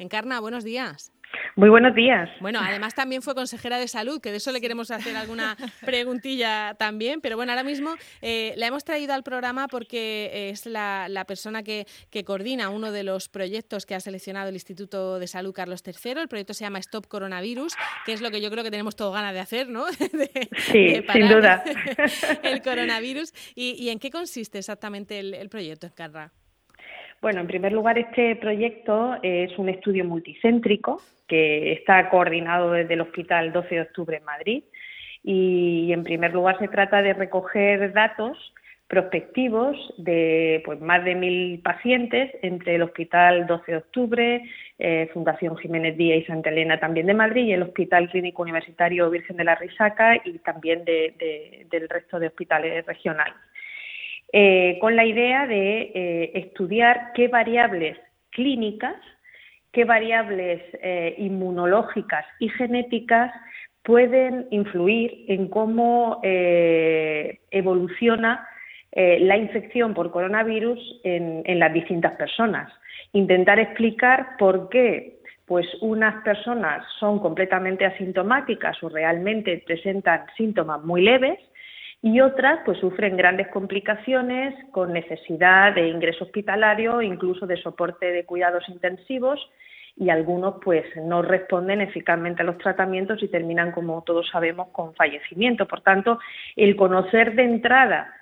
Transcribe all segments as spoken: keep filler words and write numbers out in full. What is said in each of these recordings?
Encarna, buenos días. Muy buenos días. Bueno, además también fue consejera de salud, que de eso le queremos hacer alguna preguntilla también, pero bueno, ahora mismo eh, la hemos traído al programa porque es la, la persona que, que coordina uno de los proyectos que ha seleccionado el Instituto de Salud Carlos tercero. El proyecto se llama Stop Coronavirus, que es lo que yo creo que tenemos todos ganas de hacer, ¿no? De, sí, de parar sin duda. el coronavirus. ¿Y, y en qué consiste exactamente el, el proyecto, Encarna? Bueno, en primer lugar, este proyecto es un estudio multicéntrico que está coordinado desde el Hospital doce de octubre en Madrid y, en primer lugar, se trata de recoger datos prospectivos de pues, más de mil pacientes entre el Hospital doce de octubre, eh, Fundación Jiménez Díaz y Santa Elena también de Madrid y el Hospital Clínico Universitario Virgen de la Risaca y también de, de, del resto de hospitales regionales. Eh, con la idea de eh, estudiar qué variables clínicas, qué variables eh, inmunológicas y genéticas pueden influir en cómo eh, evoluciona eh, la infección por coronavirus en, en las distintas personas. Intentar explicar por qué pues unas personas son completamente asintomáticas o realmente presentan síntomas muy leves, y otras pues sufren grandes complicaciones con necesidad de ingreso hospitalario, incluso de soporte de cuidados intensivos, y algunos pues no responden eficazmente a los tratamientos y terminan, como todos sabemos, con fallecimiento. Por tanto, el conocer de entrada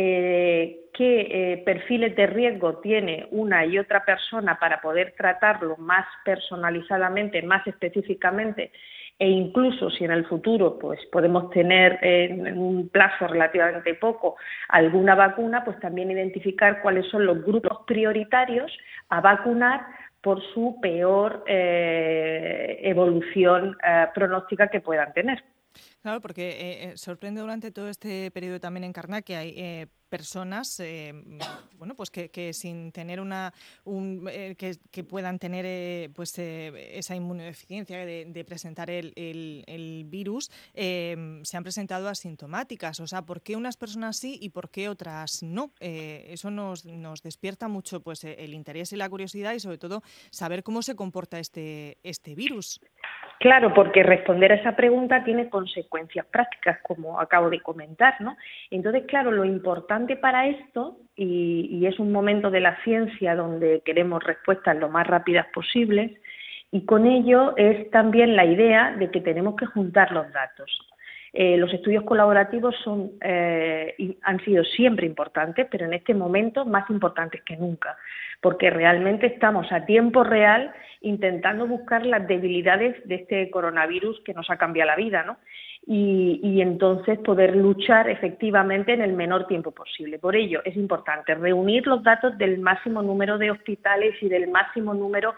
eh, qué eh, perfiles de riesgo tiene una y otra persona para poder tratarlo más personalizadamente, más específicamente, e incluso si en el futuro pues podemos tener en un plazo relativamente poco alguna vacuna, pues también identificar cuáles son los grupos prioritarios a vacunar por su peor eh, evolución eh, pronóstica que puedan tener. Claro, porque eh, sorprende durante todo este periodo también, Encarna, que hay eh, personas, eh, bueno, pues que, que sin tener una, un, eh, que, que puedan tener eh, pues eh, esa inmunodeficiencia de, de presentar el, el, el virus, eh, se han presentado asintomáticas. O sea, ¿por qué unas personas sí y por qué otras no? Eh, eso nos, nos despierta mucho, pues, el interés y la curiosidad y sobre todo saber cómo se comporta este, este virus. Claro, porque responder a esa pregunta tiene consecuencias prácticas, como acabo de comentar, ¿no? Entonces, claro, lo importante para esto, y, y es un momento de la ciencia donde queremos respuestas lo más rápidas posibles, y con ello es también la idea de que tenemos que juntar los datos. Eh, los estudios colaborativos son, eh, han sido siempre importantes, pero en este momento más importantes que nunca, porque realmente estamos a tiempo real intentando buscar las debilidades de este coronavirus que nos ha cambiado la vida, ¿no? Y, y entonces poder luchar efectivamente en el menor tiempo posible. Por ello es importante reunir los datos del máximo número de hospitales y del máximo número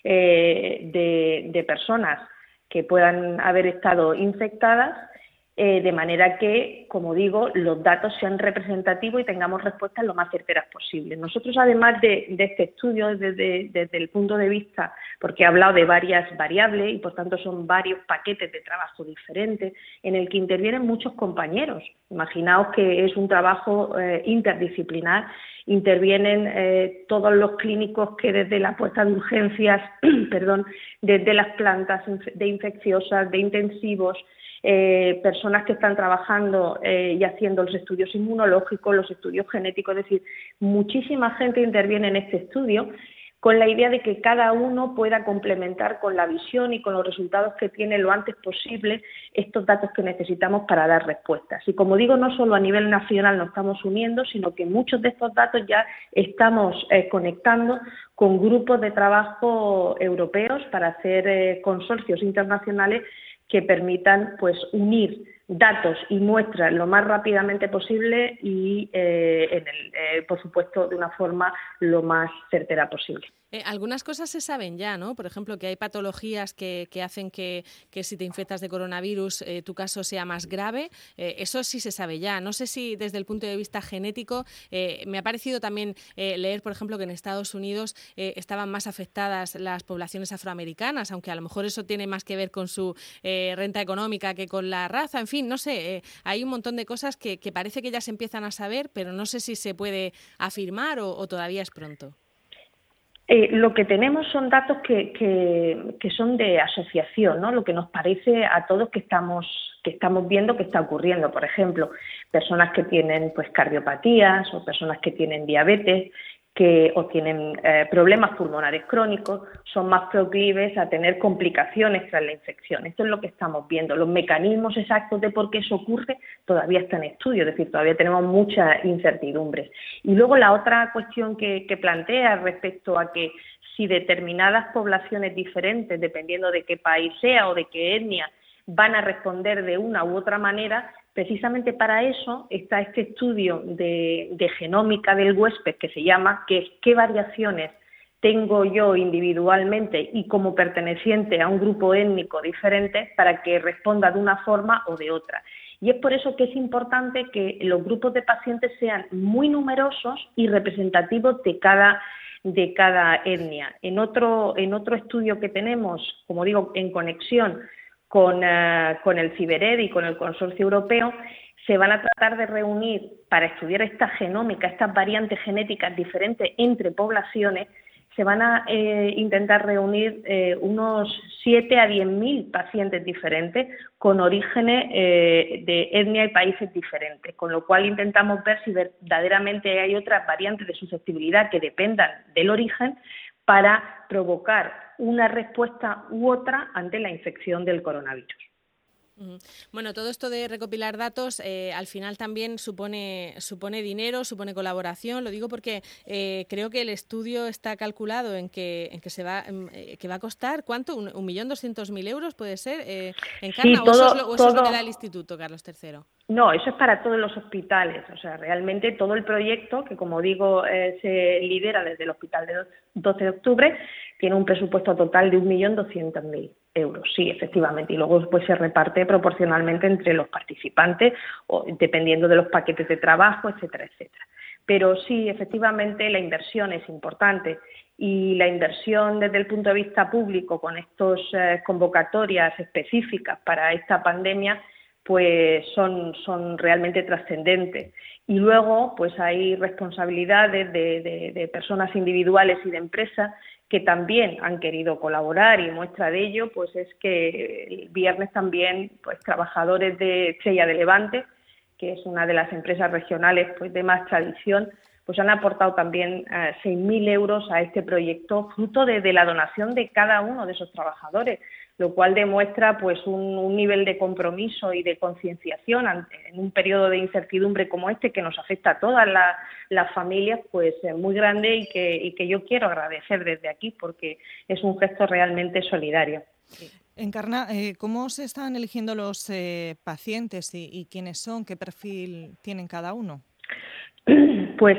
eh, de, de personas que puedan haber estado infectadas, Eh, de manera que, como digo, los datos sean representativos y tengamos respuestas lo más certeras posibles. Nosotros, además de, de este estudio, desde, desde el punto de vista, porque he hablado de varias variables y, por tanto, son varios paquetes de trabajo diferentes, en el que intervienen muchos compañeros. Imaginaos que es un trabajo eh, interdisciplinar, intervienen eh, todos los clínicos que desde la puesta de urgencias, perdón, desde las plantas de infecciosas, de intensivos, Eh, personas que están trabajando eh, y haciendo los estudios inmunológicos, los estudios genéticos, es decir, muchísima gente interviene en este estudio con la idea de que cada uno pueda complementar con la visión y con los resultados que tiene lo antes posible estos datos que necesitamos para dar respuestas. Y como digo, no solo a nivel nacional nos estamos uniendo, sino que muchos de estos datos ya estamos eh, conectando con grupos de trabajo europeos para hacer eh, consorcios internacionales que permitan pues unir datos y muestras lo más rápidamente posible y, eh, en el, eh, por supuesto, de una forma lo más certera posible. Eh, algunas cosas se saben ya, ¿no? Por ejemplo, que hay patologías que, que hacen que, que si te infectas de coronavirus eh, tu caso sea más grave. Eh, eso sí se sabe ya. No sé si desde el punto de vista genético eh, me ha parecido también eh, leer, por ejemplo, que en Estados Unidos eh, estaban más afectadas las poblaciones afroamericanas, aunque a lo mejor eso tiene más que ver con su eh, renta económica que con la raza. En fin, no sé, eh, hay un montón de cosas que, que parece que ya se empiezan a saber, pero no sé si se puede afirmar o, o todavía es pronto. Eh, lo que tenemos son datos que, que, que son de asociación, ¿no? Lo que nos parece a todos que estamos, que estamos viendo que está ocurriendo. Por ejemplo, personas que tienen pues cardiopatías o personas que tienen diabetes, que o tienen eh, problemas pulmonares crónicos, son más proclives a tener complicaciones tras la infección. Esto es lo que estamos viendo. Los mecanismos exactos de por qué eso ocurre todavía están en estudio, es decir, todavía tenemos muchas incertidumbres. Y luego la otra cuestión que, que plantea respecto a que si determinadas poblaciones diferentes, dependiendo de qué país sea o de qué etnia, van a responder de una u otra manera, precisamente para eso está este estudio de, de genómica del huésped que se llama, que es qué variaciones tengo yo individualmente y como perteneciente a un grupo étnico diferente para que responda de una forma o de otra. Y es por eso que es importante que los grupos de pacientes sean muy numerosos y representativos de cada de cada etnia. En otro, en otro estudio que tenemos, como digo, en conexión Con, uh, con el CIBERED y con el Consorcio Europeo, se van a tratar de reunir para estudiar esta genómica, estas variantes genéticas diferentes entre poblaciones, se van a eh, intentar reunir eh, unos siete a diez mil pacientes diferentes con orígenes eh, de etnia y países diferentes, con lo cual intentamos ver si verdaderamente hay otras variantes de susceptibilidad que dependan del origen para provocar una respuesta u otra ante la infección del coronavirus. Bueno, todo esto de recopilar datos eh, al final también supone supone dinero, supone colaboración. Lo digo porque eh, creo que el estudio está calculado en que en que se va eh, que va a costar ¿cuánto? Un, un millón doscientos mil euros puede ser eh, en Encarna, sí, todo, o eso es lo, o eso todo... es lo que da el Instituto Carlos tercero. No, eso es para todos los hospitales. O sea, realmente todo el proyecto, que como digo eh, se lidera desde el Hospital de doce de octubre, tiene un presupuesto total de un millón doscientos mil euros, sí, efectivamente, y luego pues se reparte proporcionalmente entre los participantes, o dependiendo de los paquetes de trabajo, etcétera, etcétera. Pero sí, efectivamente, la inversión es importante y la inversión desde el punto de vista público con estas eh, convocatorias específicas para esta pandemia pues son, son realmente trascendentes. Y luego pues hay responsabilidades de, de, de personas individuales y de empresas que también han querido colaborar, y muestra de ello pues es que el viernes también pues trabajadores de Estrella de Levante, que es una de las empresas regionales pues de más tradición, pues han aportado también eh, seis mil euros a este proyecto, fruto de, de la donación de cada uno de esos trabajadores, lo cual demuestra pues un, un nivel de compromiso y de concienciación en un periodo de incertidumbre como este, que nos afecta a todas la, las familias, pues eh, muy grande, y que, y que yo quiero agradecer desde aquí porque es un gesto realmente solidario. Encarna, eh, ¿cómo se están eligiendo los eh, pacientes y, y quiénes son? ¿Qué perfil tienen cada uno? Pues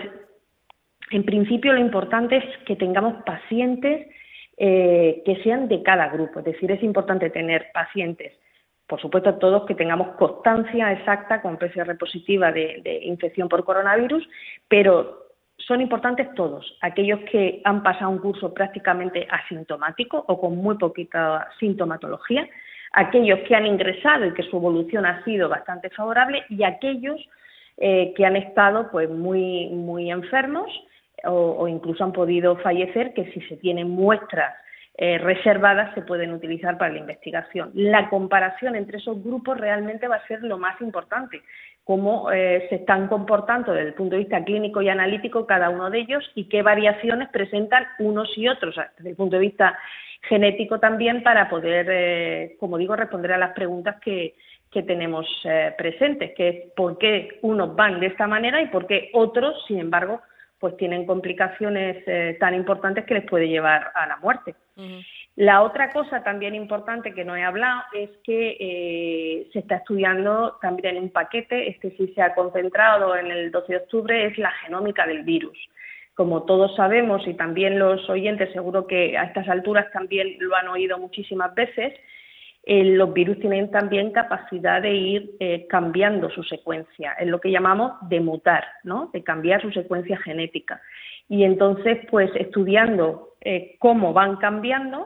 en principio lo importante es que tengamos pacientes eh, que sean de cada grupo, es decir, es importante tener pacientes, por supuesto todos que tengamos constancia exacta con P C R positiva de, de infección por coronavirus, pero son importantes todos, aquellos que han pasado un curso prácticamente asintomático o con muy poquita sintomatología, aquellos que han ingresado y que su evolución ha sido bastante favorable, y aquellos eh, que han estado pues muy, muy enfermos o, o incluso han podido fallecer, que si se tienen muestras eh, reservadas se pueden utilizar para la investigación. La comparación entre esos grupos realmente va a ser lo más importante, cómo eh, se están comportando desde el punto de vista clínico y analítico cada uno de ellos y qué variaciones presentan unos y otros, desde el punto de vista genético también, para poder, eh, como digo, responder a las preguntas que, que tenemos eh, presentes, que es por qué unos van de esta manera y por qué otros, sin embargo, pues tienen complicaciones eh, tan importantes que les puede llevar a la muerte. Uh-huh. La otra cosa también importante que no he hablado es que eh, se está estudiando también en un paquete, este sí se ha concentrado en el doce de octubre, es la genómica del virus. Como todos sabemos, y también los oyentes seguro que a estas alturas también lo han oído muchísimas veces, eh, los virus tienen también capacidad de ir eh, cambiando su secuencia, es lo que llamamos de mutar, ¿no? De cambiar su secuencia genética. Y entonces, pues estudiando eh, cómo van cambiando,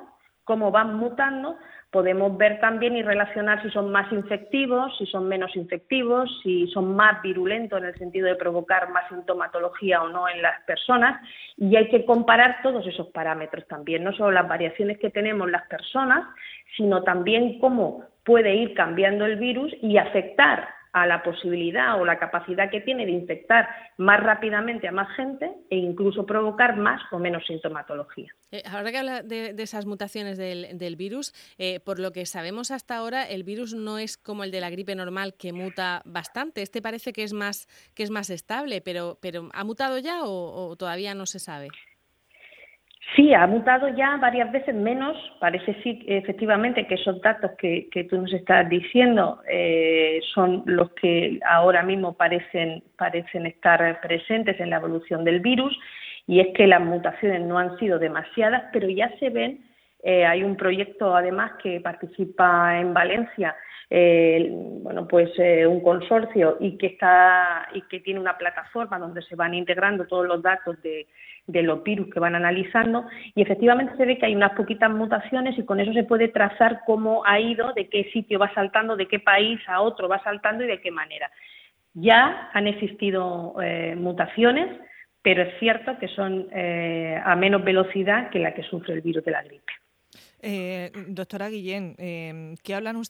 cómo van mutando, podemos ver también y relacionar si son más infectivos, si son menos infectivos, si son más virulentos en el sentido de provocar más sintomatología o no en las personas, y hay que comparar todos esos parámetros también, no solo las variaciones que tenemos las personas, sino también cómo puede ir cambiando el virus y afectar a la posibilidad o la capacidad que tiene de infectar más rápidamente a más gente e incluso provocar más o menos sintomatología. Eh, ahora que habla de, de esas mutaciones del, del virus, eh, por lo que sabemos hasta ahora, el virus no es como el de la gripe normal que muta bastante. Este parece que es más que es más estable, pero, pero ¿ha mutado ya o, o todavía no se sabe? Sí, ha mutado ya varias veces menos. Parece sí, efectivamente, que esos datos que, que tú nos estás diciendo eh, son los que ahora mismo parecen, parecen estar presentes en la evolución del virus, y es que las mutaciones no han sido demasiadas, pero ya se ven. Eh, hay un proyecto, además, que participa en Valencia, eh, bueno, pues eh, un consorcio y que está y que tiene una plataforma donde se van integrando todos los datos de, de los virus que van analizando, y efectivamente se ve que hay unas poquitas mutaciones y con eso se puede trazar cómo ha ido, de qué sitio va saltando, de qué país a otro va saltando y de qué manera. Ya han existido eh, mutaciones, pero es cierto que son eh, a menos velocidad que la que sufre el virus de la gripe. Eh, doctora Guillén, eh, ¿qué hablan